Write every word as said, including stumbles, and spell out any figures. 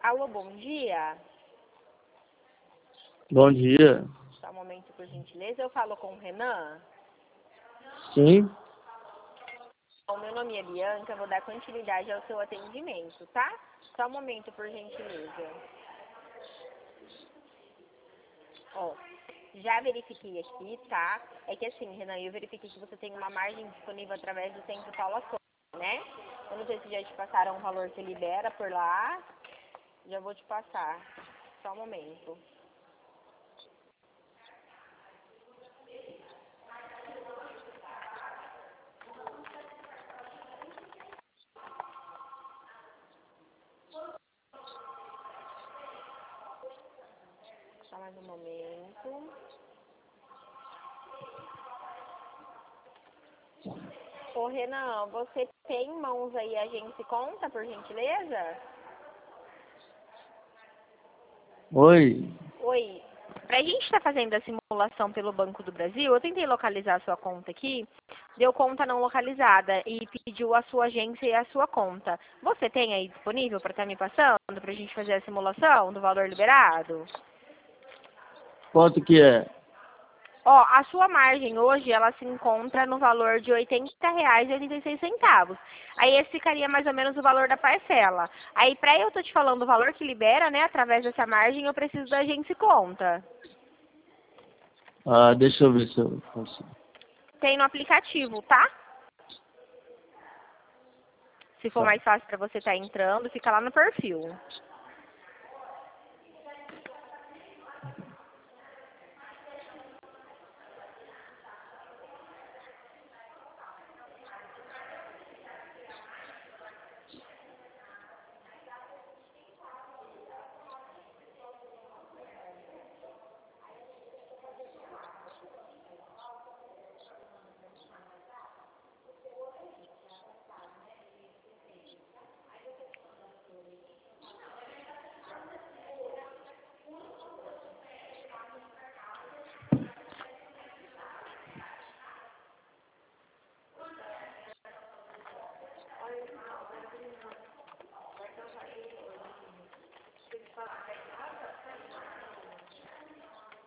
Alô, bom dia. Bom dia. Só um momento, por gentileza. Eu falo com o Renan. Sim. O meu nome é Bianca, vou dar continuidade ao seu atendimento, tá? Só um momento, por gentileza. Ó, já verifiquei aqui, tá? É que assim, Renan, eu verifiquei que você tem uma margem disponível através do Centro Paula Souza, né? Eu não sei se já te passaram um valor que libera por lá. Já vou te passar. Só um momento. Só mais um momento. Ô, Renan, você tem em mãos aí a Agência Conta, por gentileza? Oi. Oi. Pra gente estar fazendo a simulação pelo Banco do Brasil, eu tentei localizar a sua conta aqui, deu conta não localizada e pediu a sua agência e a sua conta. Você tem aí disponível para estar me passando pra gente fazer a simulação do valor liberado? Quanto que é? Ó, a sua margem hoje, ela se encontra no valor de oitenta reais e oitenta e seis centavos. Aí esse ficaria mais ou menos o valor da parcela. Aí pra eu tô te falando o valor que libera, né, através dessa margem, eu preciso da agência e conta. Ah, deixa eu ver se eu consigo. Tem no aplicativo, tá? Se for Tá. mais fácil pra você estar entrando, fica lá no perfil.